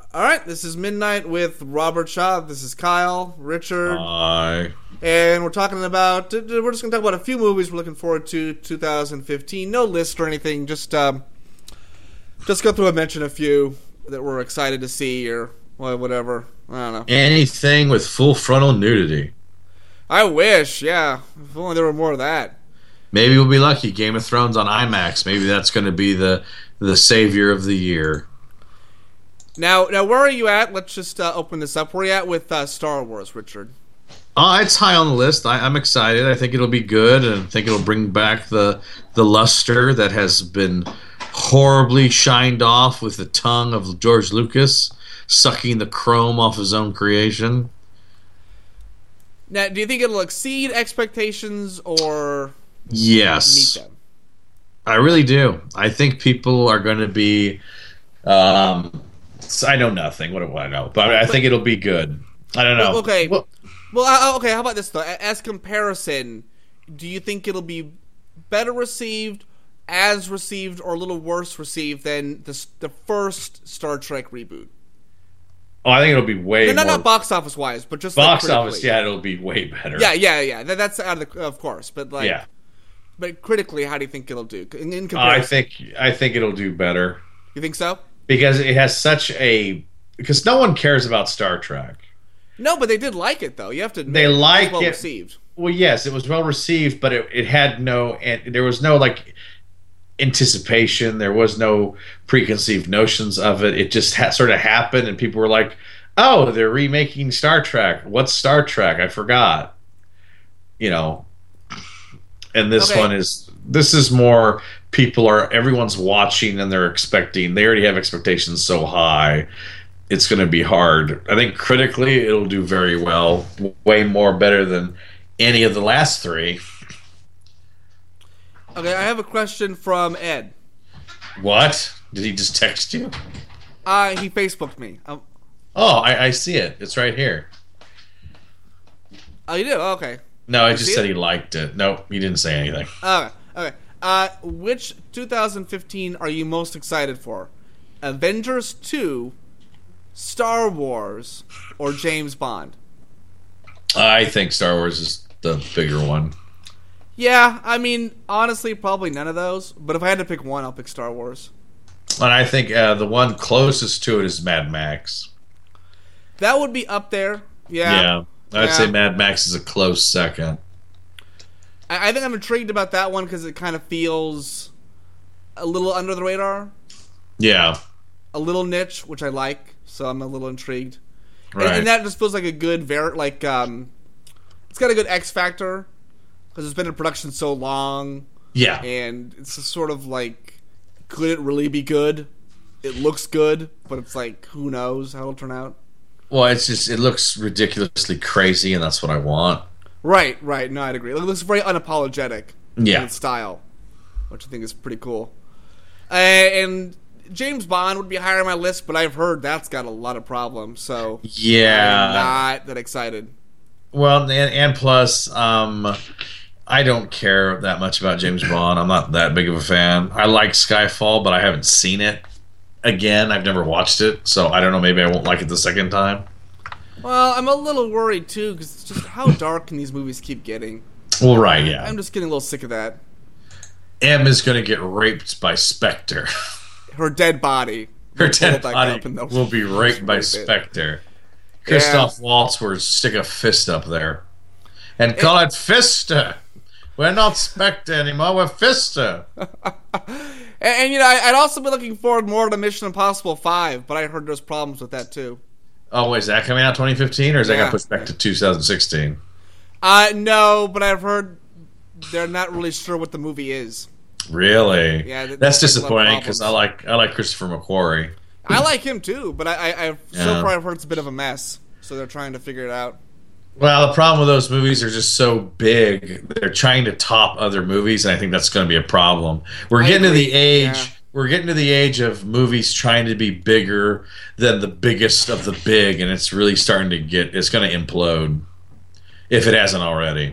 All right, this is Midnight with Robert Shaw. This is Kyle, Richard, Hi. and we're talking about. We're just going to talk about a few movies we're looking forward to 2015. No list or anything. Just go through and mention a few that we're excited to see or whatever. I don't know. Anything with full frontal nudity. I wish, yeah. If only there were more of that. Maybe we'll be lucky. Game of Thrones on IMAX. Maybe that's going to be the savior of the year. Now, where are you at? Let's just open this up. Where are you at with Star Wars, Richard? It's high on the list. I'm excited. I think it'll be good, and I think it'll bring back the luster that has been horribly shined off with the tongue of George Lucas, sucking the chrome off his own creation. Now, do you think it'll exceed expectations or Yes. meet them? I really do. I think people are going to be... I know nothing. What do I know? But I think it'll be good. I don't know. Okay. Okay, how about this, though? As comparison, do you think it'll be better received, as received, or a little worse received than the first Star Trek reboot? Oh, I think it'll be way more... Not box office-wise, but just box like office, yeah, it'll be way better. Yeah. That's out of of course. But, Yeah. But critically, how do you think it'll do? In comparison? I think it'll do better. You think so? Because it has such a... Because no one cares about Star Trek. No, but they did like it, though. You have to admit, They like it was well it. received. Well, yes, it was well received, but it had no... And there was no, anticipation. There was no preconceived notions of it. It just sort of happened, and people were like, oh, they're remaking Star Trek. What's Star Trek? I forgot. And this Okay. one is... This is more... Everyone's watching and they're expecting. They already have expectations so high. It's going to be hard. I think critically it'll do very well. Way more better than any of the last three. Okay, I have a question from Ed. What? Did he just text you? He Facebooked me. Oh, I see it. It's right here. Oh, you do? Oh, okay. No, I You just see said it? he liked it. Nope, he didn't say anything. Okay. Which 2015 are you most excited for? Avengers 2, Star Wars, or James Bond? I think Star Wars is the bigger one. Yeah, I mean, honestly, probably none of those. But if I had to pick one, I'll pick Star Wars. And I think the one closest to it is Mad Max. That would be up there. Yeah. I'd say Mad Max is a close second. I think I'm intrigued about that one because it kind of feels a little under the radar. Yeah. A little niche, which I like, so I'm a little intrigued. Right. And that just feels like a good, it's got a good X factor because it's been in production so long. Yeah. And it's just sort of like, could it really be good? It looks good, but it's like, who knows how it'll turn out? Well, it looks ridiculously crazy, and that's what I want. Right. No, I'd agree. It looks very unapologetic in Yeah. its style, which I think is pretty cool. And James Bond would be higher on my list, but I've heard that's got a lot of problems, so Yeah. I'm not that excited. Well, and plus, I don't care that much about James Bond. I'm not that big of a fan. I like Skyfall, but I haven't seen it. Again, I've never watched it, so I don't know. Maybe I won't like it the second time. Well, I'm a little worried, too, because it's just how dark can these movies keep getting? Well, right, yeah. I'm just getting a little sick of that. M is going to get raped by Spectre. Her dead body. Her will pull dead back body up and they'll will be raped by rape it. Spectre. Christoph Waltz would stick a fist up there and call it Fister. We're not Spectre anymore. We're Fister. And I'd also be looking forward more to Mission Impossible 5, but I heard there's problems with that, too. Oh, wait, is that coming out 2015 or is that Yeah. going to push back to 2016? No, but I've heard they're not really sure what the movie is. Really? Yeah, That's there's a lot of disappointing because I like Christopher McQuarrie. I like him too, but I so Yeah. far I've heard it's a bit of a mess, so they're trying to figure it out. Well, the problem with those movies are just so big. They're trying to top other movies, and I think that's going to be a problem. We're I getting to agree, the age. yeah. We're getting to the age of movies trying to be bigger than the biggest of the big, and it's really starting to get. It's going to implode if it hasn't already.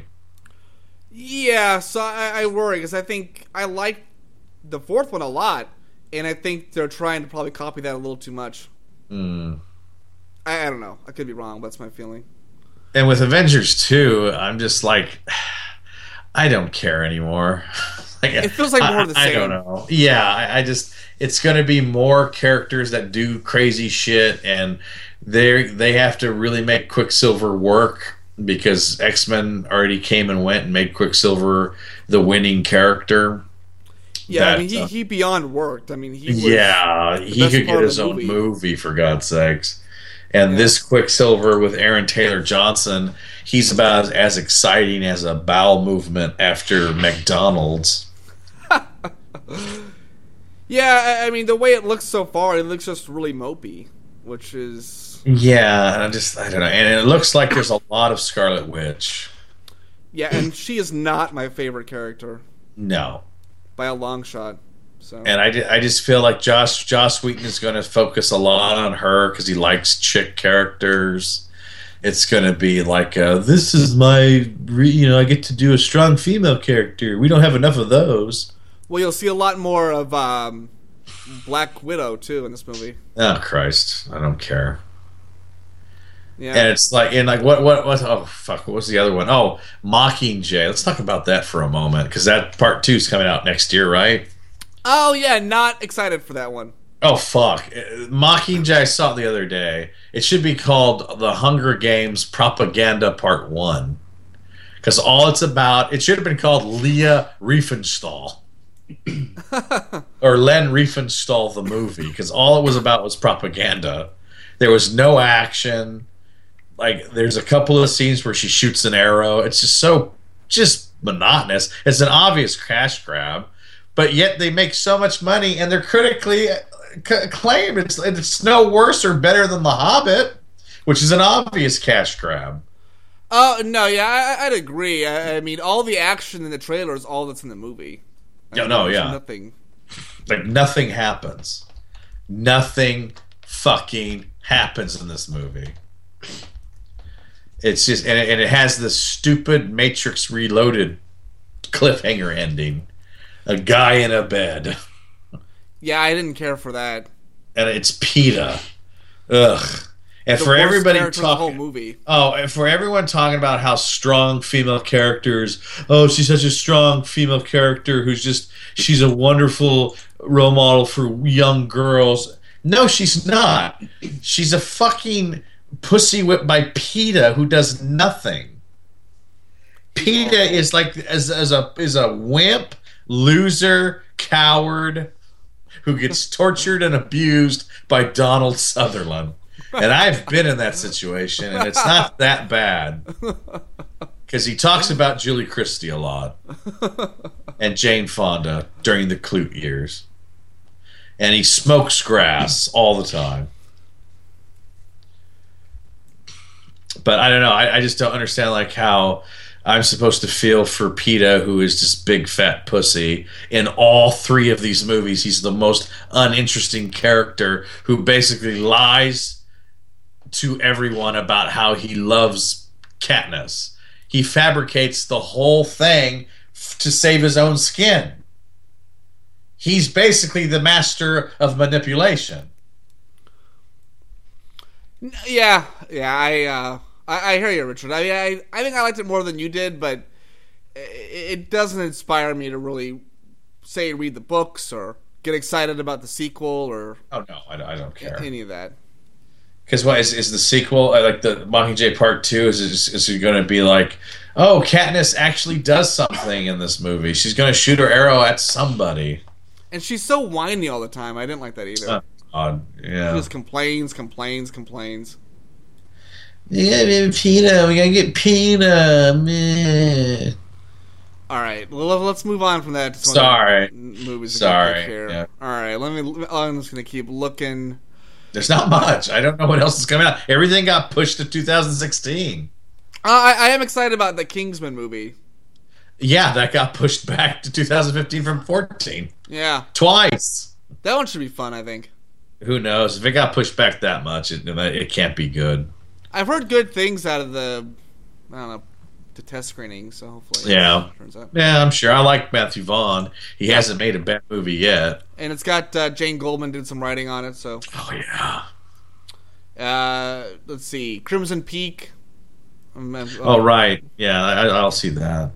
Yeah, so I worry because I think I like the fourth one a lot, and I think they're trying to probably copy that a little too much. Mm. I don't know. I could be wrong, but that's my feeling. And with Avengers 2, I'm just like, I don't care anymore. Like, It feels like more of the I same. don't know. Yeah, I just, it's going to be more characters that do crazy shit, and they have to really make Quicksilver work because X-Men already came and went and made Quicksilver the winning character. Yeah, That, I mean, he beyond worked. I mean, he was he best could part get of his the own movie. movie, for God's sakes. And Yeah. this Quicksilver with Aaron Taylor Johnson, he's about as exciting as a bowel movement after McDonald's. Yeah, I mean, the way it looks so far, it looks just really mopey, which is... Yeah, I don't know. And it looks like there's a lot of Scarlet Witch. Yeah, and she is not my favorite character No. by a long shot. So And I just feel like Joss Whedon is going to focus a lot on her because he likes chick characters. It's going to be like, this is my, I get to do a strong female character. We don't have enough of those. Well, you'll see a lot more of Black Widow, too, in this movie. Oh, Christ. I don't care. Yeah. And it's like, what, oh, fuck, what was the other one? Oh, Mockingjay. Let's talk about that for a moment, because that part 2 is coming out next year, right? Oh, yeah, not excited for that one. Oh, fuck. Mockingjay, I saw it the other day. It should be called The Hunger Games Propaganda Part 1. Because all it's about, it should have been called Leah Riefenstahl. Or Len Riefenstahl, the movie. Because all it was about was propaganda. There was no action. Like, there's a couple of scenes where she shoots an arrow. It's just monotonous. It's an obvious cash grab. But yet they make so much money, and they're critically acclaimed. It's no worse or better than The Hobbit, which is an obvious cash grab. Oh, no, yeah, I'd agree. I mean, all the action in the trailer is all that's in the movie. Yeah, no, there's yeah. Nothing. Like, nothing happens. Nothing fucking happens in this movie. It's just, and it has this stupid Matrix Reloaded cliffhanger ending. A guy in a bed. Yeah, I didn't care for that. And it's PETA. Ugh. And The for worst everybody character in the whole talking, movie. and for everyone talking about how strong female characters, oh, she's such a strong female character she's a wonderful role model for young girls. No, she's not. She's a fucking pussy whipped by PETA who does nothing. PETA is like is a wimp, loser, coward who gets tortured and abused by Donald Sutherland. And I've been in that situation, and it's not that bad. Because he talks about Julie Christie a lot. And Jane Fonda during the Clute years. And he smokes grass all the time. But I don't know. I just don't understand like how I'm supposed to feel for PETA, who is just big fat pussy. In all 3 of these movies, he's the most uninteresting character who basically lies to everyone about how he loves Katniss. He fabricates the whole thing to save his own skin. He's basically the master of manipulation. Yeah, I hear you, Richard. I think I liked it more than you did, but it doesn't inspire me to really, say, read the books or get excited about the sequel or... Oh, no, I don't care. Any of that. Because what is the sequel, like the Mockingjay Part 2, is it going to be like, oh, Katniss actually does something in this movie. She's going to shoot her arrow at somebody. And she's so whiny all the time. I didn't like that either. Odd, yeah. She just complains. Yeah, man, PETA. We got to get PETA. Meh. All right, well, let's move on from that to some Sorry. other movies. Sorry. Here. Yeah. All right, I'm just going to keep looking. There's not much. I don't know what else is coming out. Everything got pushed to 2016. I am excited about the Kingsman movie. Yeah, that got pushed back to 2015 from 14. Yeah. Twice. That one should be fun, I think. Who knows? If it got pushed back that much, it can't be good. I've heard good things out of the test screening, so hopefully Yeah. it turns out. Yeah, I'm sure. I like Matthew Vaughn. He hasn't made a bad movie yet. And it's got Jane Goldman did some writing on it, so... Oh, yeah. Let's see, Crimson Peak. Oh, right. Yeah, I'll see that.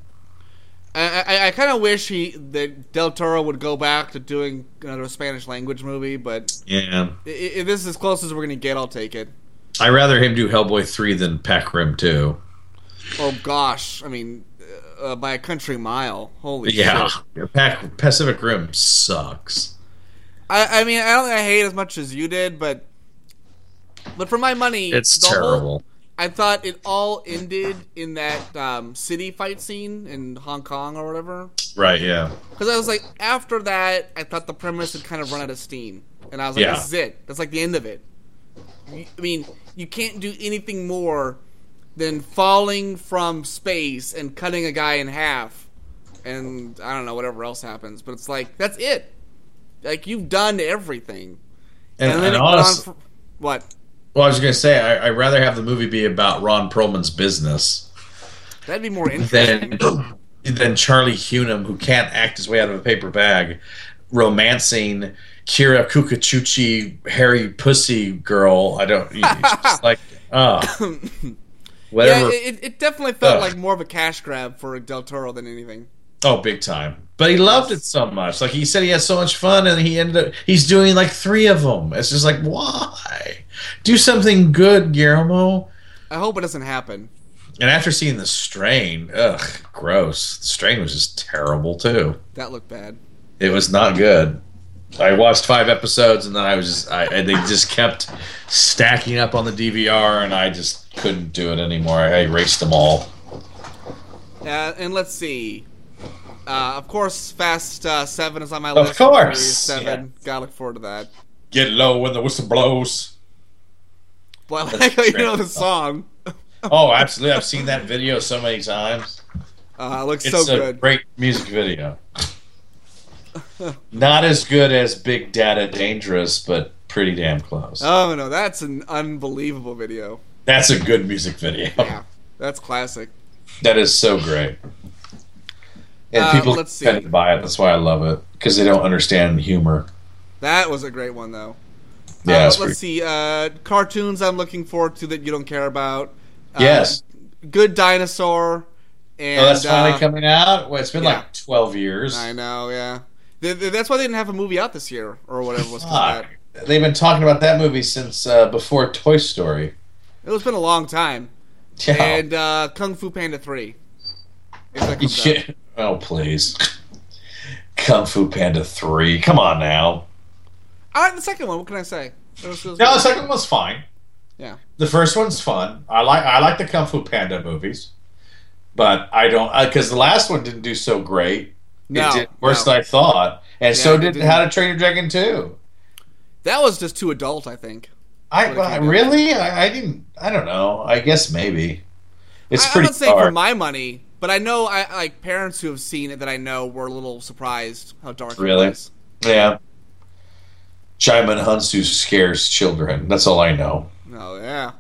I kind of wish that Del Toro would go back to doing another Spanish language movie, but Yeah. if this is as close as we're gonna get, I'll take it. I'd rather him do Hellboy 3 than Pac Rim 2. Oh gosh, I mean, by a country mile. Holy Yeah. shit! Pacific Rim sucks. I mean, I don't think I hate it as much as you did, but for my money, It's the terrible. I thought it all ended in that city fight scene in Hong Kong or whatever. Right, yeah. Because I was like, after that, I thought the premise had kind of run out of steam, and I was like, Yeah. this is it. That's like the end of it. I mean, you can't do anything more than falling from space and cutting a guy in half, and I don't know whatever else happens. But it's like that's it. Like you've done everything, And then it went on for, what? Well, I was going to say, I'd rather have the movie be about Ron Perlman's business That'd be more interesting. than Charlie Hunnam, who can't act his way out of a paper bag, romancing Kira Kukachuchi, hairy pussy girl. I don't. It's just like, whatever. Yeah, it definitely felt like more of a cash grab for Del Toro than anything. Oh, big time. But he loved it so much. Like, he said he had so much fun, and he's doing like 3 of them. It's just like, why? Do something good, Guillermo. I hope it doesn't happen. And after seeing The Strain, ugh, gross. The Strain was just terrible, too. That looked bad. It was not good. I watched 5 episodes, and then and they just kept stacking up on the DVR, and I just couldn't do it anymore. I erased them all. And let's see. Of course, Fast 7 is on my list. Of course. Furious 7. Yeah. Gotta look forward to that. Get low when the whistle blows. Well, I like how you know the song. Oh, absolutely. I've seen that video so many times. It looks It's so a good. great music video. Not as good as Big Data Dangerous, but pretty damn close. Oh, no, that's an unbelievable video. That's a good music video. Yeah, that's classic. That is so great. And people let's see. tend to buy it. That's why I love it. Because they don't understand humor. That was a great one, though. Yeah, it's let's see. Cartoons I'm looking forward to that you don't care about. Yes. Good Dinosaur. And, Oh, that's finally coming out? Well, it's been yeah. like 12 years. I know, yeah. That's why they didn't have a movie out this year, or whatever was called that. They've been talking about that movie since before Toy Story. It's been a long time. Yeah. And Kung Fu Panda 3. If that comes out. Yeah. Oh, please. Kung Fu Panda 3. Come on now. I like the second one. What can I say? It was No, the second one's fine. Yeah. The first one's fun. I like the Kung Fu Panda movies. But I don't... Because the last one didn't do so great. No. It did worse than I thought. And Yeah, so it did didn't. How to Train Your Dragon 2. That was just too adult, I think. Really? I didn't... I don't know. I guess maybe. It's I'm pretty not saying for dark. my money, but I know like parents who have seen it that I know were a little surprised how dark Really? it was. Yeah. Jaimin Hunsu scares children. That's all I know. Oh, yeah.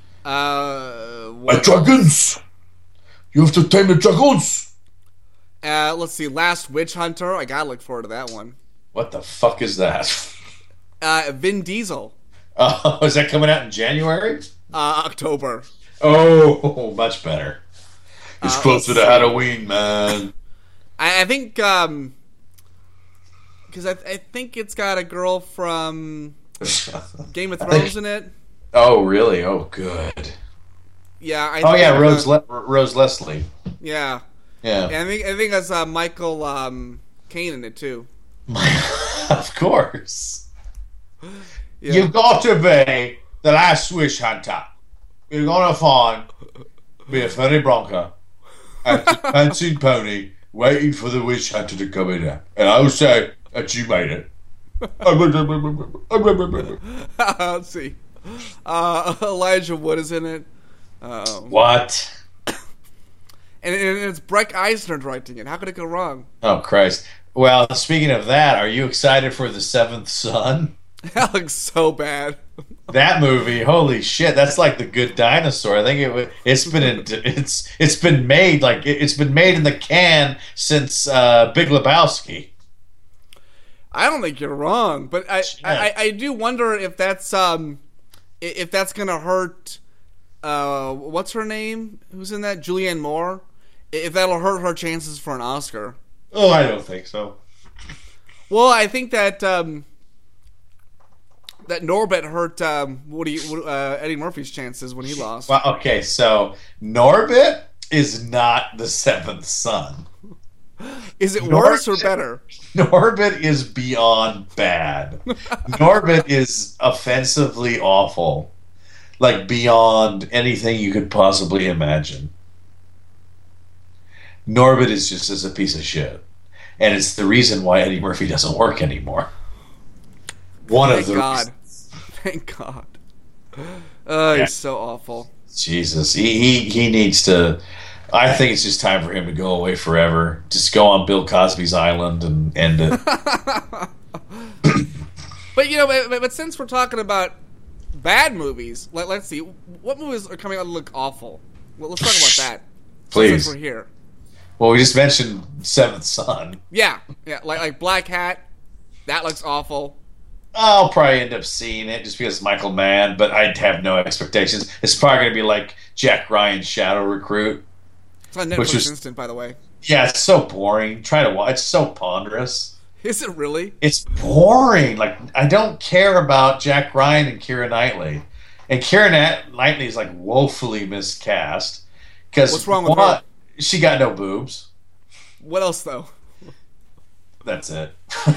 My dragons! You have to tame the dragons! Let's see. Last Witch Hunter. I gotta look forward to that one. What the fuck is that? Vin Diesel. Oh, is that coming out in January? October. Oh, much better. It's closer let's to see. Halloween, man. I think, because I think it's got a girl from Game of Thrones in it. Oh, really? Oh, good. Yeah. Rose Leslie. Yeah. Yeah. And I think it has Michael Caine in it too. Of course. Yeah. You've got to be the last Wish Hunter. You're going to find me a funny bronco and a dancing pony waiting for the Wish Hunter to come in there. And I'll say that you made it. Let's see. Elijah Wood is in it. What? And it's Breck Eisner directing it. How could it go wrong? Oh, Christ. Well, speaking of that, are you excited for The Seventh Son? That looks so bad. That movie, holy shit! That's like The Good Dinosaur. I think it's been made in the can since Big Lebowski. I don't think you're wrong, but I do wonder if that's if that's gonna hurt, what's her name? Who's in that? Julianne Moore. If that'll hurt her chances for an Oscar. Oh, I don't think so. Well, I think that that Norbit hurt Eddie Murphy's chances when he lost. Well, okay, so Norbit is not the seventh son. Is it worse or better? Norbit is beyond bad. Norbit is offensively awful. Like, beyond anything you could possibly imagine. Norbit is just as a piece of shit. And it's the reason why Eddie Murphy doesn't work anymore. Thank God. Thank God. He's so awful. Jesus. He needs to... I think it's just time for him to go away forever. Just go on Bill Cosby's island and end it. But, but since we're talking about bad movies, let's see. What movies are coming out that look awful? Well, let's talk about that. Please. Since we're here. Well, we just mentioned Seventh Son. Yeah. Like Black Hat. That looks awful. I'll probably end up seeing it just because it's Michael Mann, but I'd have no expectations. It's probably going to be like Jack Ryan's Shadow Recruit. It's on Netflix Instant, by the way. Yeah, it's so boring. Try to watch. It's so ponderous. Is it really? It's boring. Like, I don't care about Jack Ryan and Keira Knightley. And Keira Knightley is like woefully miscast. What's wrong with her? She got no boobs. What else, though? That's it.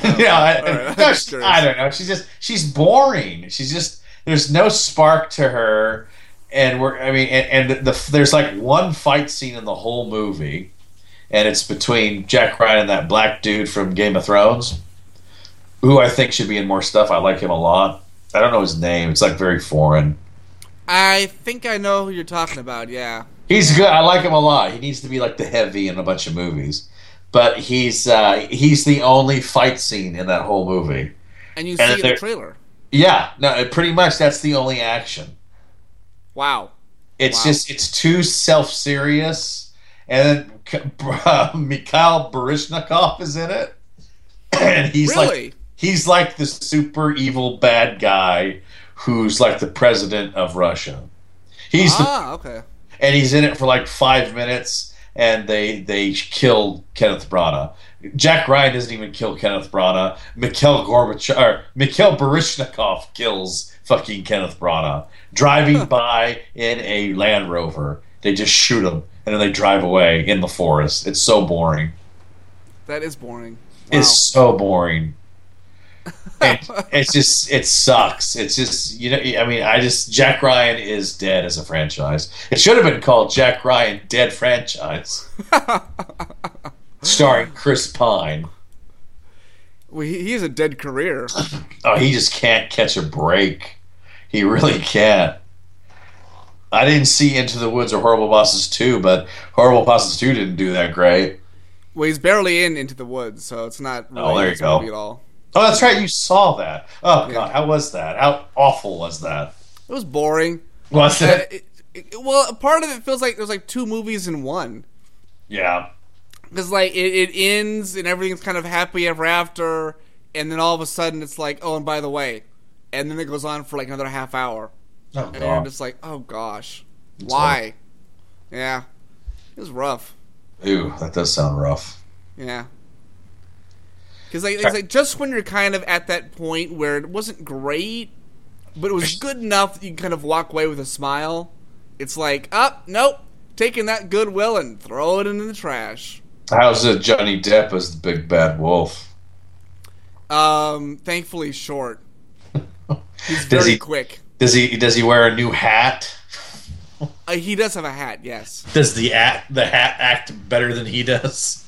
I don't know. She's boring. She's just, there's no spark to her. And there's like one fight scene in the whole movie, and it's between Jack Ryan and that black dude from Game of Thrones, who I think should be in more stuff. I like him a lot. I don't know his name. It's like very foreign. I think I know who you're talking about. Yeah, he's good. I like him a lot. He needs to be like the heavy in a bunch of movies, but he's the only fight scene in that whole movie. And you see the trailer. Yeah, no, pretty much that's the only action. Wow. It's too self-serious. And then Mikhail Baryshnikov is in it. And he's like the super evil bad guy who's like the president of Russia. Okay. And he's in it for like 5 minutes, and they kill Kenneth Branagh. Jack Ryan doesn't even kill Kenneth Branagh. Mikhail Baryshnikov kills fucking Kenneth Branagh. Driving by in a Land Rover. They just shoot him, and then they drive away in the forest. It's so boring. That is boring. Wow. It's so boring. It sucks. It's just, Jack Ryan is dead as a franchise. It should have been called Jack Ryan Dead Franchise. Starring Chris Pine. Well, he has a dead career. Oh, he just can't catch a break. He really can't. I didn't see Into the Woods or Horrible Bosses 2, but Horrible Bosses 2 didn't do that great. Well, he's barely Into the Woods, so it's not really there you go. Movie at all. Oh, that's right. You saw that. Oh, yeah. God. How was that? How awful was that? It was boring. Was it? Well, part of it feels like there's like two movies in one. Yeah. Because like it ends and everything's kind of happy ever after, and then all of a sudden it's like, oh, and by the way, and then it goes on for like another half hour. Oh, and God. you're just like, oh gosh, why? Yeah, it was rough. Ew, that does sound rough. Yeah. Because it's like just when you're kind of at that point where it wasn't great, but it was good enough that you can kind of walk away with a smile. It's like, nope, taking that goodwill and throw it into the trash. How's it Johnny Depp as the big bad wolf? Thankfully short. He's very quick. Does he wear a new hat? He does have a hat, yes. Does the hat act better than he does?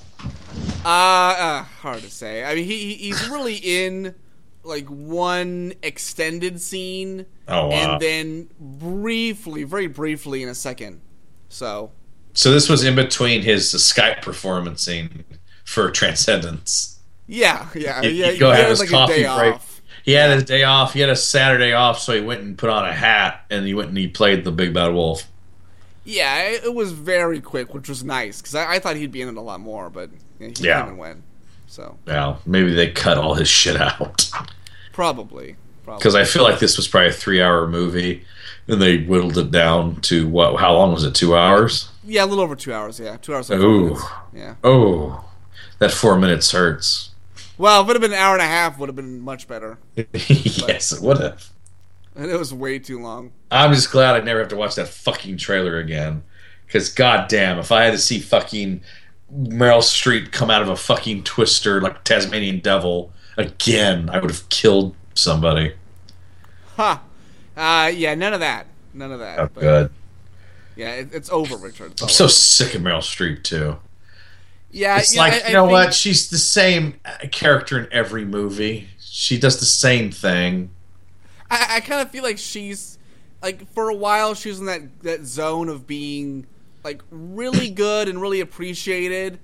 Hard to say. I mean, he's really in like one extended scene, and then very briefly in a second. So this was in between his Skype performance scene for Transcendence. Yeah. He'd go have his like coffee break. He had his day off. He had a Saturday off, so he went and put on a hat, and he played the Big Bad Wolf. Yeah, it was very quick, which was nice, because I thought he'd be in it a lot more, but he came and went. So yeah, maybe they cut all his shit out. Probably. Because I feel like this was probably a 3-hour movie, and they whittled it down to what? How long was it? 2 hours? Yeah, a little over 2 hours. Yeah, 2 hours. And 4 Ooh, minutes. Yeah. oh, that 4 minutes hurts. Well, if it would have been an hour and a half, would have been much better. Yes, it would have. And it was way too long. I'm just glad I never have to watch that fucking trailer again. Because goddamn, if I had to see fucking Meryl Streep come out of a fucking twister like Tasmanian Devil again, I would have killed somebody. Huh. Yeah, none of that. None of that. Oh, But, good. yeah, it's over, Richard. It's I'm over. so sick of Meryl Streep too. Yeah, It's yeah, like, I you know think- what? She's the same character in every movie. She does the same thing. I kind of feel like she's like for a while she was in that zone of being like really good and really appreciated,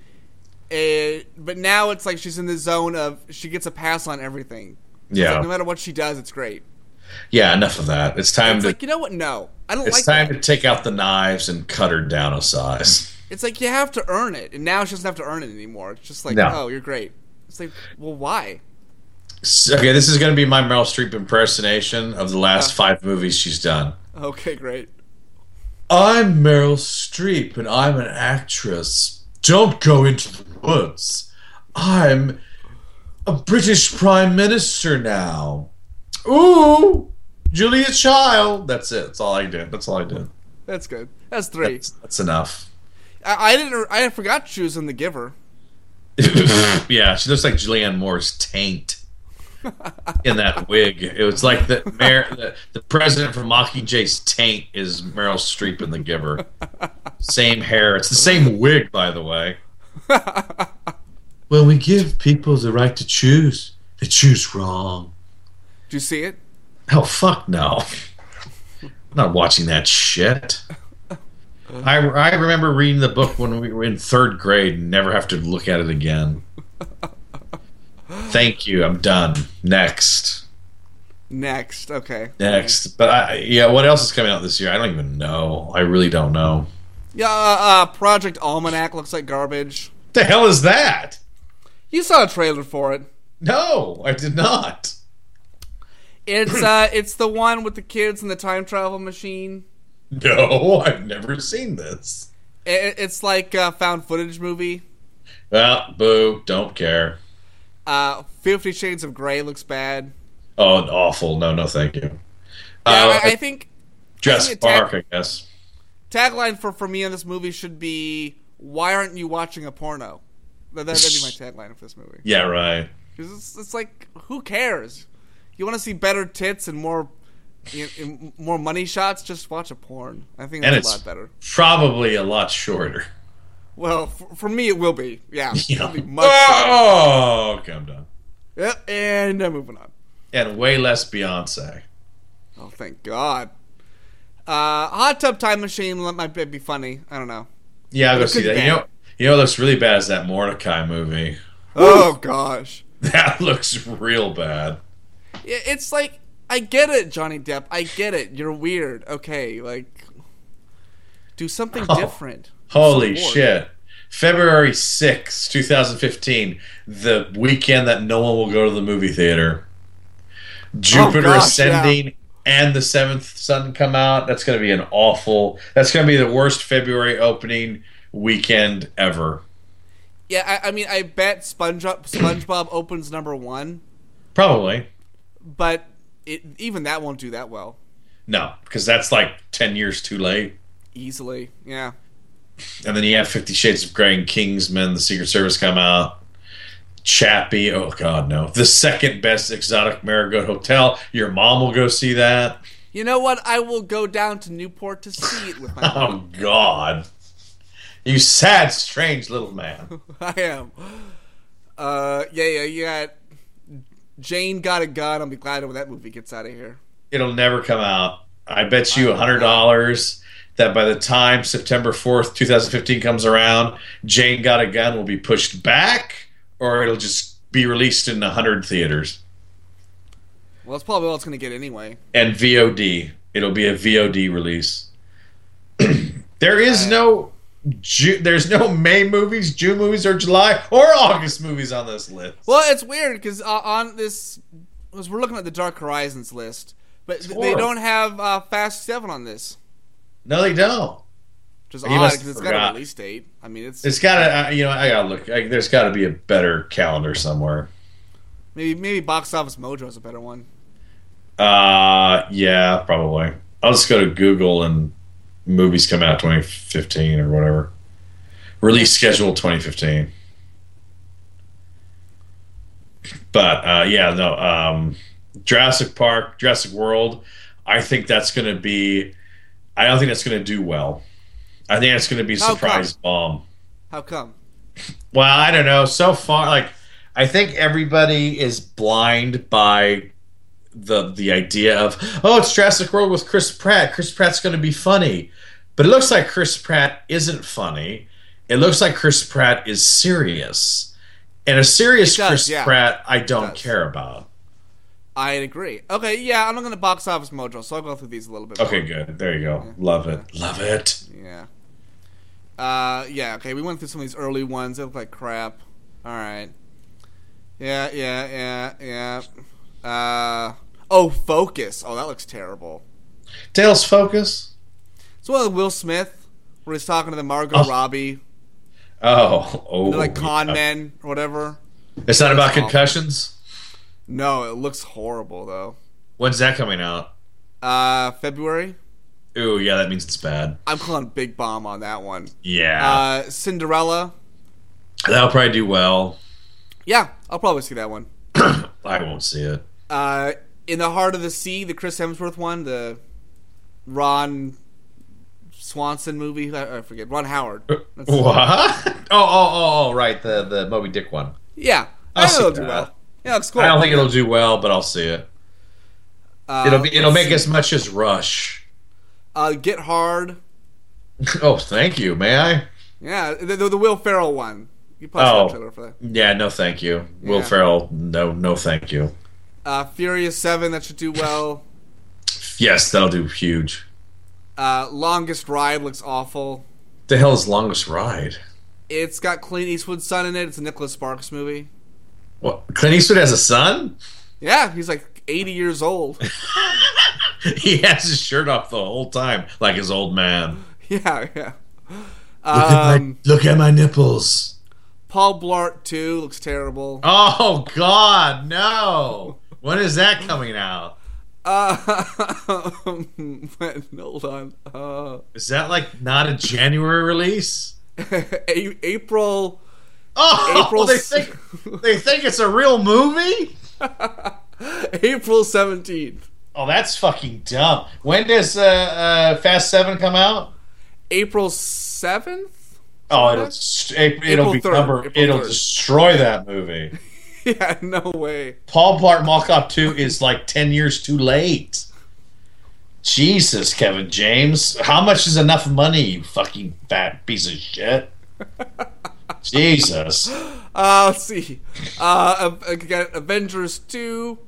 but now it's like she's in the zone of she gets a pass on everything. So it's like, no matter what she does, it's great. Yeah, enough of that. It's time It's to like, you know what? No, I don't it's like time that. to take out the knives and cut her down a size. It's like you have to earn it, and now she doesn't have to earn it anymore. It's just like, No. oh, you're great. It's like, well, why? Okay, this is going to be my Meryl Streep impersonation of the last 5 movies she's done. Okay, great. I'm Meryl Streep, and I'm an actress. Don't go into the woods. I'm a British Prime Minister now. Ooh, Julia Child. That's it. That's all I did. That's good. That's 3. That's enough. I forgot she was in The Giver. Yeah, she looks like Julianne Moore's taint in that wig. It was like the president from Mockingjay's taint is Meryl Streep in The Giver. Same hair. It's the same wig, by the way. When we give people the right to choose, they choose wrong. Did you see it? Oh, fuck no. I'm not watching that shit. I remember reading the book when we were in 3rd grade and never have to look at it again. Thank you. I'm done. Next. Okay. Next. But what else is coming out this year? I don't even know. I really don't know. Yeah, Project Almanac looks like garbage. The hell is that? You saw a trailer for it. No, I did not. It's the one with the kids and the time travel machine. No, I've never seen this. It's like a found footage movie. Well, boo, don't care. 50 Shades of Grey looks bad. Oh, awful. No, thank you. Yeah, I think Jurassic Park, I guess. Tagline for me on this movie should be, why aren't you watching a porno? That'd be my tagline for this movie. Yeah, right. 'Cause it's like, who cares? You want to see better tits and more money shots? Just watch a porn. I think that's a lot better. Probably a lot shorter. Well, for me it will be. Yeah. It'll be much Oh, okay, I'm done. Yep, and moving on. And way less Beyonce. Oh, thank God. Hot Tub Time Machine might be funny. I don't know. Yeah, I'll go see that. You know what looks really bad is that Mordecai movie. Oh, gosh. That looks real bad. Yeah, it's like, I get it, Johnny Depp. I get it. You're weird. Okay, like, do something different. Holy shit. February 6th, 2015, the weekend that no one will go to the movie theater. Jupiter Ascending and The Seventh Son come out. That's going to be that's going to be the worst February opening weekend ever. Yeah, I mean, I bet SpongeBob opens number 1. Probably. But even that won't do that well. No, because that's like 10 years too late. Easily, yeah. And then you have 50 Shades of Grey and Kingsman, The Secret Service come out. Chappie, oh God, no. The second best exotic Marigold Hotel. Your mom will go see that. You know what? I will go down to Newport to see it with my mom. Oh God. You sad, strange little man. I am. Yeah, you got Jane Got a Gun. I'll be glad when that movie gets out of here. It'll never come out. I bet you $100 that by the time September 4th, 2015 comes around, Jane Got a Gun will be pushed back, or it'll just be released in 100 theaters. Well, that's probably all it's going to get anyway. And VOD. It'll be a VOD release. There's no May movies, June movies, or July or August movies on this list. Well, it's weird because on this was we're looking at the Dark Horizons list, but they horrible. don't have Fast 7 on this, No, they don't. which is You odd must because it's have got a forgot. release date. I mean, it's It's got to, I gotta look. There's got to be a better calendar somewhere. maybe Box Office Mojo is a better one. Yeah, probably. I'll just go to Google and movies come out 2015 or whatever. Release schedule 2015. But yeah, no. Jurassic Park, Jurassic World. I think that's going to be. I don't think that's going to do well. I think it's going to be a How surprise bomb. How come? Well, I don't know. So far, like, I think everybody is blind by the idea of, oh, it's Jurassic World with Chris Pratt. Chris Pratt's going to be funny, but it looks like Chris Pratt isn't funny. It looks like Chris Pratt is serious, and a serious It does, Chris yeah. Pratt I don't does. care about. I'd agree. Okay, yeah, I'm looking at Box Office Mojo, so I'll go through these a little bit. Okay, more. good. There you go. Love it. Love it. Yeah. Yeah, okay, we went through some of these early ones. They look like crap. Alright. Yeah. Oh, Focus. Oh, that looks terrible. Tails Focus. It's one with Will Smith, where he's talking to the Margot Robbie. Oh. They're like con yeah. men or whatever. It's not about Awful. concussions. No, it looks horrible, though. When's that coming out? February? Ooh, yeah, that means it's bad. I'm calling Big Bomb on that one. Yeah. Cinderella. That'll probably do well. Yeah, I'll probably see that one. I won't see it. In the Heart of the Sea, the Chris Hemsworth one, the Ron Swanson movie. I forget. Ron Howard. That's- What? Oh, right. The Moby Dick one. Yeah, I'll I think see it'll do that. well. Yeah, it looks cool. I don't think it'll do well, but I'll see it. It'll make as much as Rush. Get Hard. Oh, thank you. May I? Yeah, the Will Ferrell one. You probably saw Oh. a trailer for that. Yeah, no, thank you. Will Yeah. Ferrell, no, thank you. Furious 7, that should do well. Yes, that'll do huge. Longest Ride looks awful. The hell is Longest Ride? It's got Clint Eastwood's son in it. It's a Nicholas Sparks movie. What? Clint Eastwood has a son? Yeah, he's like 80 years old. He has his shirt off the whole time, like his old man. Yeah. Look at my nipples. Paul Blart 2 looks terrible. Oh God, no! When is that coming out? Hold on. Is that like not a January release? April. Oh, April they think it's a real movie? April 17th. Oh, that's fucking dumb. When does Fast 7 come out? April 7th? Oh, it'll April be 3rd. April it'll 3rd. destroy that movie. Yeah, no way. Paul Blart Mall Cop 2 is like 10 years too late. Jesus, Kevin James. How much is enough money, you fucking fat piece of shit? Jesus. Let's see. Got Avengers 2,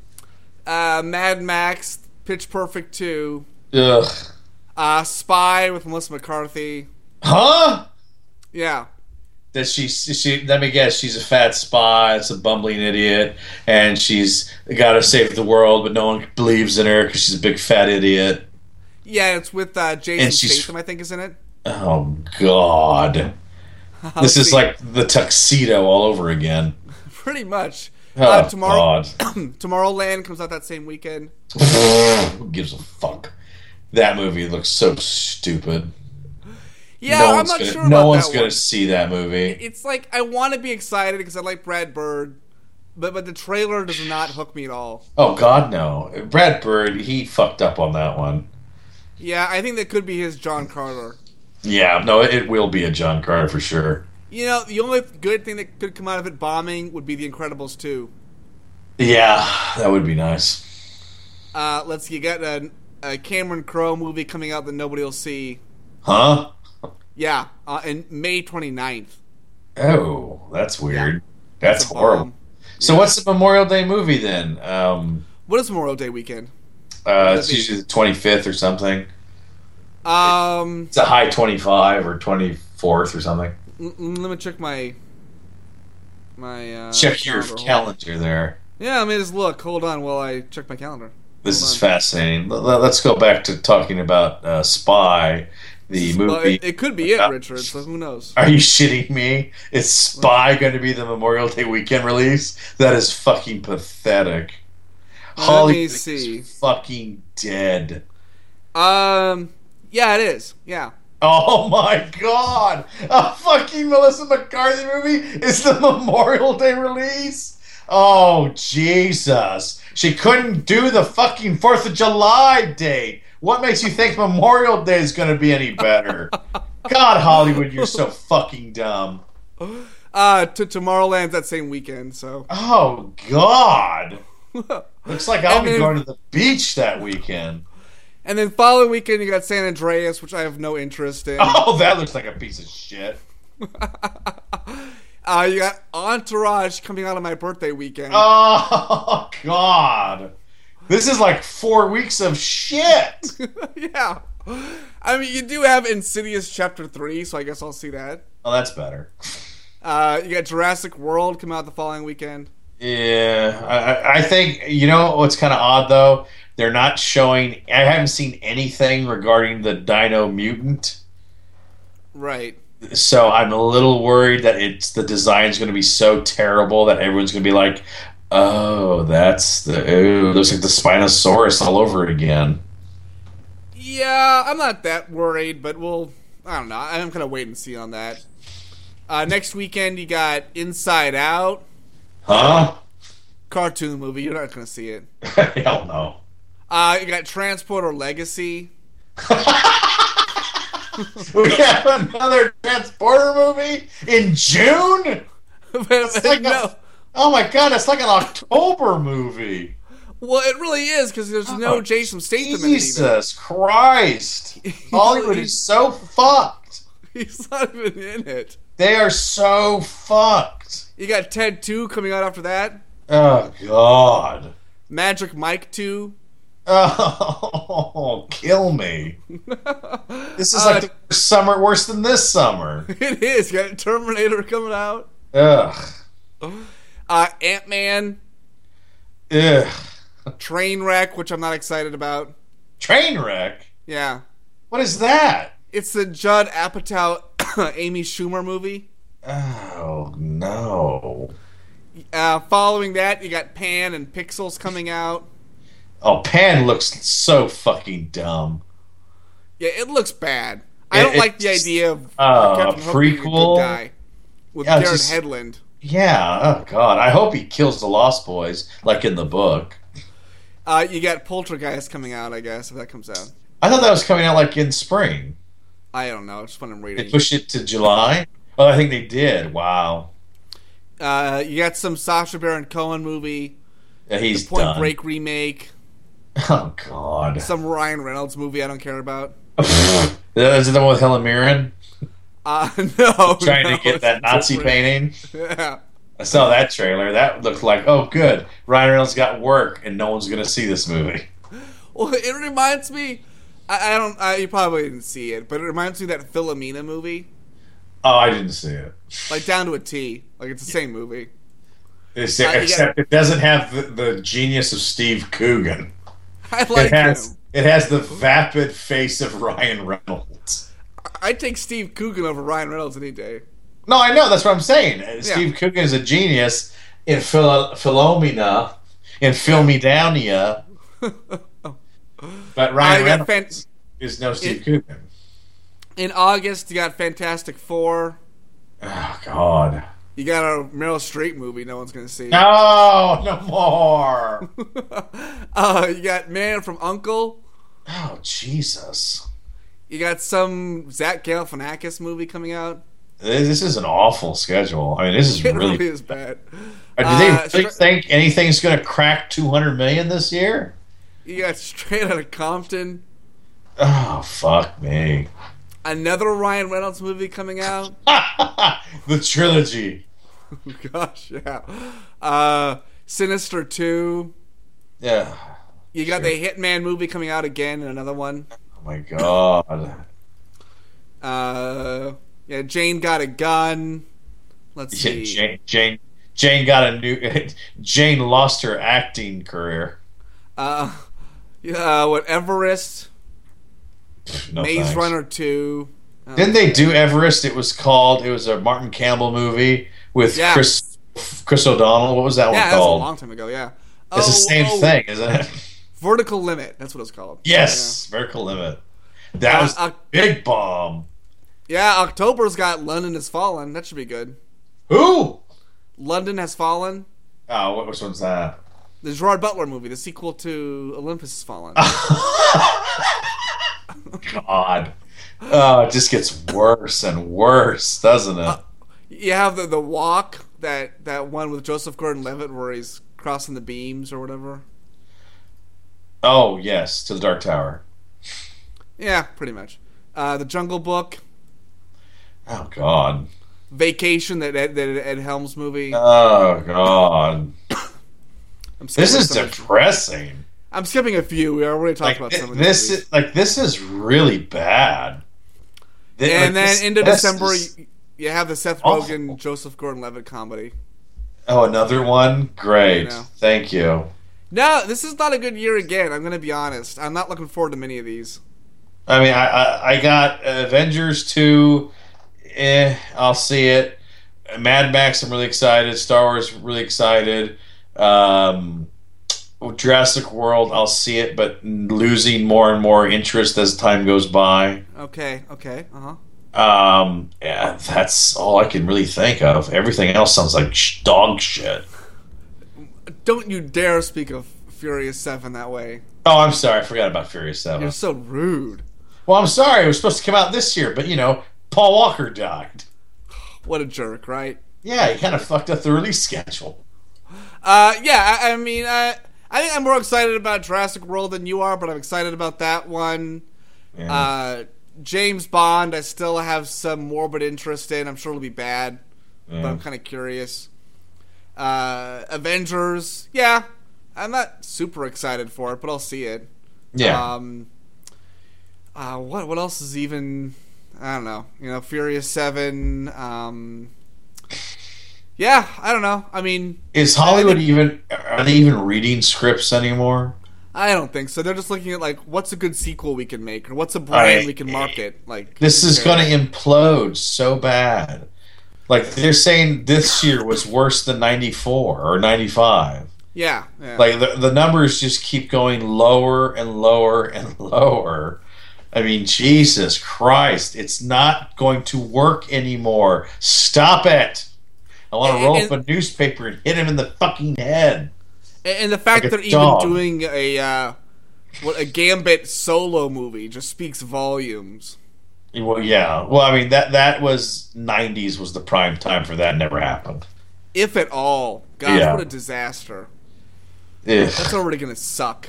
Mad Max, Pitch Perfect 2, Ugh. Spy with Melissa McCarthy. Huh? Yeah. That she let me guess, she's a fat spy, it's a bumbling idiot, and she's got to save the world, but no one believes in her because she's a big fat idiot. Yeah, it's with Jason And she's- Statham, I think, is in it. Oh God. This is like the tuxedo all over again. Pretty much. Oh, Tomorrow, God. Tomorrowland comes out that same weekend. Who gives a fuck? That movie looks so stupid. Yeah, no I'm one's not gonna, sure no about one's that gonna one. see that movie. It's like I want to be excited because I like Brad Bird, but the trailer does not hook me at all. Oh God, no! Brad Bird, he fucked up on that one. Yeah, I think that could be his John Carter. Yeah, no, it will be a John Carter for sure. You know, the only good thing that could come out of it bombing would be The Incredibles 2. Yeah, that would be nice. Let's see, you got a Cameron Crowe movie coming out that nobody will see. Huh? Yeah, in May 29th. Oh, that's weird. Yeah. That's It's a horrible. bomb. So Yeah. what's the Memorial Day movie then? What is Memorial Day weekend? It's usually the 25th or something. It's a high 25 or 24th or something. Let me check my Check your calendar. calendar there. Yeah, I mean, just look. Hold on while I check my calendar. This Hold is on. fascinating. Let's go back to talking about Spy, the Well, movie. it could be it, Richard. So who knows? Are you shitting me? Is Spy going to be the Memorial Day weekend release? That is fucking pathetic. Let Hollywood me see. is fucking dead. Yeah, it is. Yeah. Oh my god! A fucking Melissa McCarthy movie is the Memorial Day release? Oh, Jesus. She couldn't do the fucking 4th of July date. What makes you think Memorial Day is going to be any better? God, Hollywood, you're so fucking dumb. Tomorrowland's that same weekend, so. Oh, God. Looks like I'll And be then- going to the beach that weekend. And then following weekend, you got San Andreas, which I have no interest in. Oh, that looks like a piece of shit. You got Entourage coming out on my birthday weekend. Oh, God. This is like 4 weeks of shit. Yeah. I mean, you do have Insidious Chapter 3, so I guess I'll see that. Oh, that's better. You got Jurassic World come out the following weekend. Yeah, I think, you know what's kind of odd, though? They're not showing... I haven't seen anything regarding the Dino Mutant, Right. so I'm a little worried that the design's going to be so terrible that everyone's going to be like, oh, looks like the Spinosaurus all over again. Yeah, I'm not that worried, but I don't know. I'm going to wait and see on that. Next weekend, you got Inside Out. Huh? Cartoon movie. You're not going to see it. Hell no. You got Transporter Legacy. We have another Transporter movie in June? It's like oh my god, it's like an October movie. Well, it really is, because there's no Jason Statham in it even. Jesus Christ. Hollywood is so fucked. He's not even in it. They are so fucked. You got Ted 2 coming out after that. Oh god. Magic Mike 2. Oh, kill me. This is like the worst summer, worse than this summer. It is. You got Terminator coming out. Ugh. Ant-Man. Ugh. Trainwreck, which I'm not excited about. Trainwreck? Yeah. What is that? It's the Judd Apatow, Amy Schumer movie. Oh, no. Following that, you got Pan and Pixels coming out. Oh, Pan looks so fucking dumb. Yeah, it looks bad. I don't like the idea of a Captain Hook being a prequel? good guy with Yeah, Jared just- Hedlund. Yeah, oh god. I hope he kills the Lost Boys, like in the book. You got Poltergeist coming out, I guess, if that comes out. I thought that was coming out like in spring. I don't know. Just what I'm They reading. pushed it to July? Oh, I think they did. Wow. You got some Sacha Baron Cohen movie. Yeah, he's The Point done. Break remake. Oh god. Some Ryan Reynolds movie I don't care about. Is it the one with Helen Mirren? No. Trying no, to get that it's Nazi different. painting? Yeah. I saw that trailer. That looked like, oh good. Ryan Reynolds got work and no one's going to see this movie. Well, it reminds me. You probably didn't see it, but it reminds me of that Philomena movie. Oh, I didn't see it. Like down to a T. Like it's the same movie. Except it doesn't have the genius of Steve Coogan. I like him. It has the vapid face of Ryan Reynolds. I'd take Steve Coogan over Ryan Reynolds any day. No, I know. That's what I'm saying. Steve Coogan is a genius in Philomena, in Filmedownia. But Ryan Reynolds is no Steve Coogan. In August, you got Fantastic Four. Oh, God. You got a Meryl Streep movie no one's going to see. No more. You got Man from U.N.C.L.E. Oh, Jesus. You got some Zach Galifianakis movie coming out. This is an awful schedule. I mean, this is It really... really is bad. Do they really think anything's going to crack 200 million this year? You got Straight Outta Compton. Oh, fuck me. Another Ryan Reynolds movie coming out. The trilogy. Gosh, yeah. Sinister 2. Yeah. You got the Hitman movie coming out again, and another one. Oh my god. Yeah, Jane Got a Gun. Let's see. Jane Jane got a new. Jane lost her acting career. What Everest, No Maze thanks. Runner 2. Didn't they do Everest? It was a Martin Campbell movie with Yeah. Chris O'Donnell. What was that Yeah, one that was a called? long time ago. Yeah, It's the same thing, isn't it? Vertical Limit. That's what it's called. Yes, Vertical Limit. That was a big bomb. Yeah, October's got London Has Fallen. That should be good. Who? London Has Fallen. Oh, which one's that? The Gerard Butler movie, the sequel to Olympus Has Fallen. God. Oh, it just gets worse and worse, doesn't it? You have the Walk, that one with Joseph Gordon-Levitt where he's crossing the beams or whatever. Oh, yes, to the Dark Tower. Yeah, pretty much. The Jungle Book, Oh, God. Vacation, that Ed Helms movie. Oh, God. I'm This skipping is some- depressing. I'm skipping a few. We already talked about some of these movies. This is really bad. And then into this December, is- you have the Seth awful. Rogen, Joseph Gordon-Levitt comedy. Oh, another one? Great. I know. Thank you. No, this is not a good year again. I'm going to be honest. I'm not looking forward to many of these. I mean, I got Avengers 2. I'll see it. Mad Max, I'm really excited. Star Wars, really excited. Jurassic World, I'll see it, but losing more and more interest as time goes by. Okay, uh-huh. Yeah, that's all I can really think of. Everything else sounds like dog shit. Don't you dare speak of Furious 7 that way. Oh, I'm sorry. I forgot about Furious 7. You're so rude. Well, I'm sorry. It was supposed to come out this year, but, Paul Walker died. What a jerk, right? Yeah, he kind of fucked up the release schedule. Yeah, I mean, I think I'm more excited about Jurassic World than you are, but I'm excited about that one. Yeah. James Bond, I still have some morbid interest in. I'm sure it'll be bad, but I'm kind of curious. Avengers, yeah, I'm not super excited for it, but I'll see it. Yeah. What else is even? I don't know. Furious 7. Yeah, I don't know. I mean, Is Hollywood are they even reading scripts anymore? I don't think so. They're just looking at what's a good sequel we can make, or what's a brand we can market. This is going to implode so bad. They're saying this year was worse than 94 or 95. Yeah. The numbers just keep going lower and lower and lower. I mean, Jesus Christ, it's not going to work anymore. Stop it. I want to roll up a newspaper and hit him in the fucking head. And the fact they're even doing a Gambit solo movie just speaks volumes. Well, yeah. Well, I mean, that was 90s was the prime time for that. Never happened. If at all. Gosh, Yeah. what a disaster. Ugh. That's already going to suck.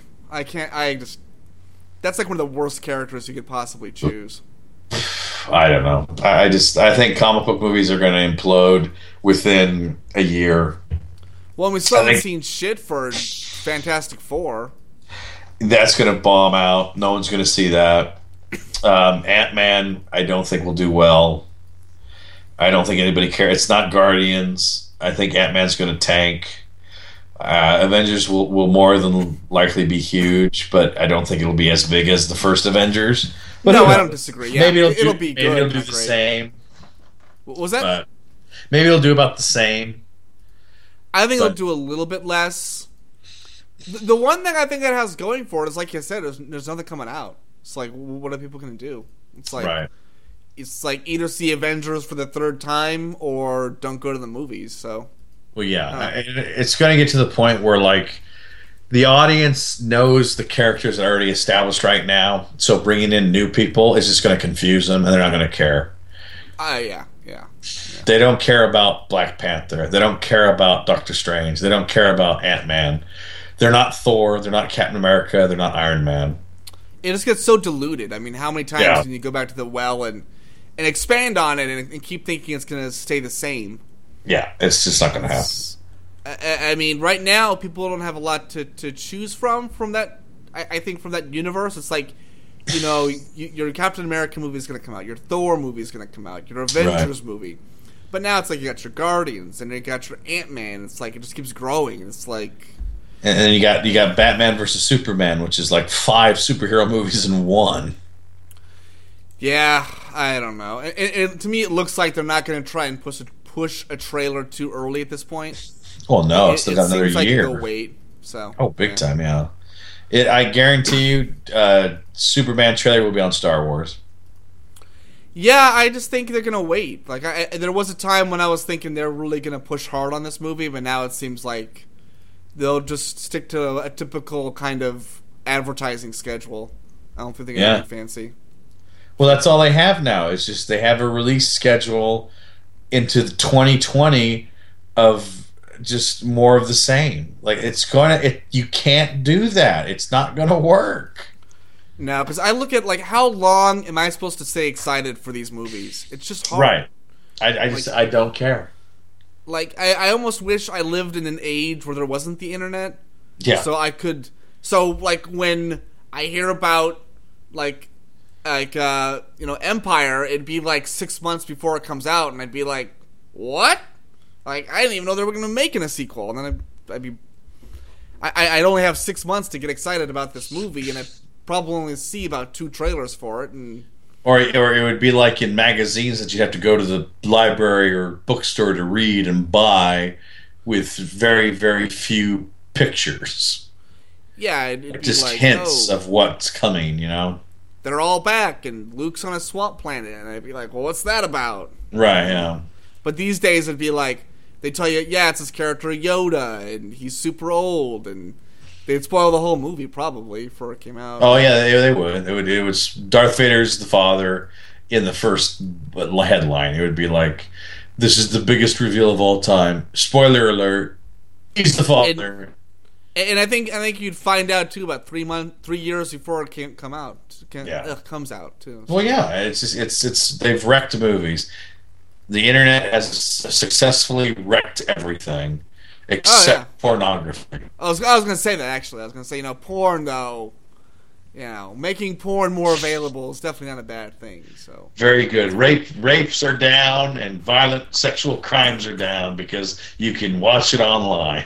That's one of the worst characters you could possibly choose. I don't know. I think comic book movies are going to implode within a year. Well, we still haven't seen shit for Fantastic Four. That's going to bomb out. No one's going to see that. Ant-Man, I don't think will do well. I don't think anybody cares. It's not Guardians. I think Ant-Man's going to tank. Avengers will more than likely be huge, but I don't think it'll be as big as the first Avengers. But no, I don't disagree. Yeah, maybe it'll be good. Maybe it'll do not the great. same. What was that? But maybe it'll do about the same. I think it'll do a little bit less. The one thing I think it has going for it is, like you said, there's nothing coming out. It's what are people going to do? It's right. It's either see Avengers for the third time or don't go to the movies. So, well, yeah, it's going to get to the point where the audience knows the characters that are already established right now. So bringing in new people is just going to confuse them, and they're not going to care. Yeah. They don't care about Black Panther. They don't care about Doctor Strange. They don't care about Ant-Man. They're not Thor. They're not Captain America. They're not Iron Man. It just gets so diluted. I mean, how many times can you go back to the well and expand on it and keep thinking it's going to stay the same? Yeah, it's just not going to happen. I mean, right now, people don't have a lot to choose from that. I think from that universe, it's your Captain America movie is going to come out. Your Thor movie is going to come out. Your Avengers movie. But now it's like you got your Guardians and you got your Ant-Man. It's like it just keeps growing. It's like, And then you got Batman versus Superman, which is like 5 superhero movies in one. yeah, I don't know. And to me, it looks like they're not going to try and push a trailer too early at this point. Well, no, it's still got another seems like year. they'll wait. So Big time, yeah. I guarantee you, Superman trailer will be on Star Wars. Yeah, I just think they're gonna wait. Like, there was a time when I was thinking they're really gonna push hard on this movie, but now it seems like they'll just stick to a typical kind of advertising schedule. I don't think they're gonna be fancy. Well, that's all they have now. It's just they have a release schedule into the 2020 of just more of the same. Like, you can't do that. It's not gonna work. No, because I look at, like, how long am I supposed to stay excited for these movies? It's just hard. Right. I don't care. Like, I almost wish I lived in an age where there wasn't the internet. Yeah. So I could... So, like, when I hear about, like Empire, it'd be, like, 6 months before it comes out, and I'd be like, what? Like, I didn't even know they were going to make a sequel. And then I'd only have 6 months to get excited about this movie, and I'd probably only see about 2 trailers for it, and or it would be like in magazines that you have to go to the library or bookstore to read and buy, with very, very few pictures. Yeah, it'd be just like, hints of what's coming, they're all back, and Luke's on a swamp planet, and I'd be like, well, what's that about? Right, yeah. But these days it'd be like, they tell you, yeah, it's his character Yoda, and he's super old, and they'd spoil the whole movie probably before it came out. Oh yeah, they would. It was Darth Vader's the father in the first headline. It would be like, "This is the biggest reveal of all time." Spoiler alert: he's the father. And I think you'd find out too about 3 years before it can't come out. Comes out too. Well, yeah, it's they've wrecked movies. The internet has successfully wrecked everything. Except pornography. I was going to say that, actually. I was going to say, porn, though, making porn more available is definitely not a bad thing. So very good. Rapes are down, and violent sexual crimes are down because you can watch it online.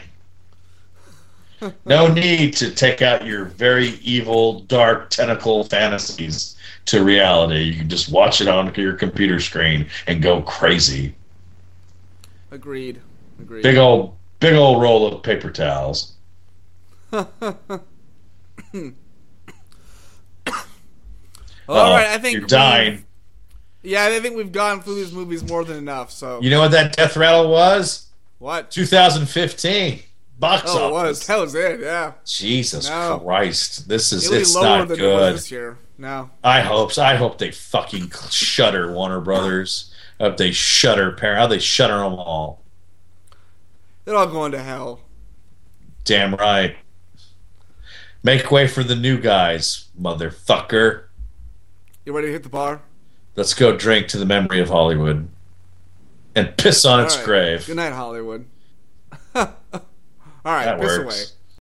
No need to take out your very evil, dark, tentacle fantasies to reality. You can just watch it on your computer screen and go crazy. Agreed. Big old roll of paper towels. All right, I think you're dying. Yeah, I think we've gone through these movies more than enough. So you know what that death rattle was? What? 2015 box office. It was. That was it. Yeah. Jesus Christ! It's lower not than good. It was this year. No. I hope they fucking shutter Warner Brothers. I hope they shutter How they shutter them all. They're all going to hell. Damn right. Make way for the new guys, motherfucker. You ready to hit the bar? Let's go drink to the memory of Hollywood. And piss on its grave. Good night, Hollywood. All right, that piss works. away.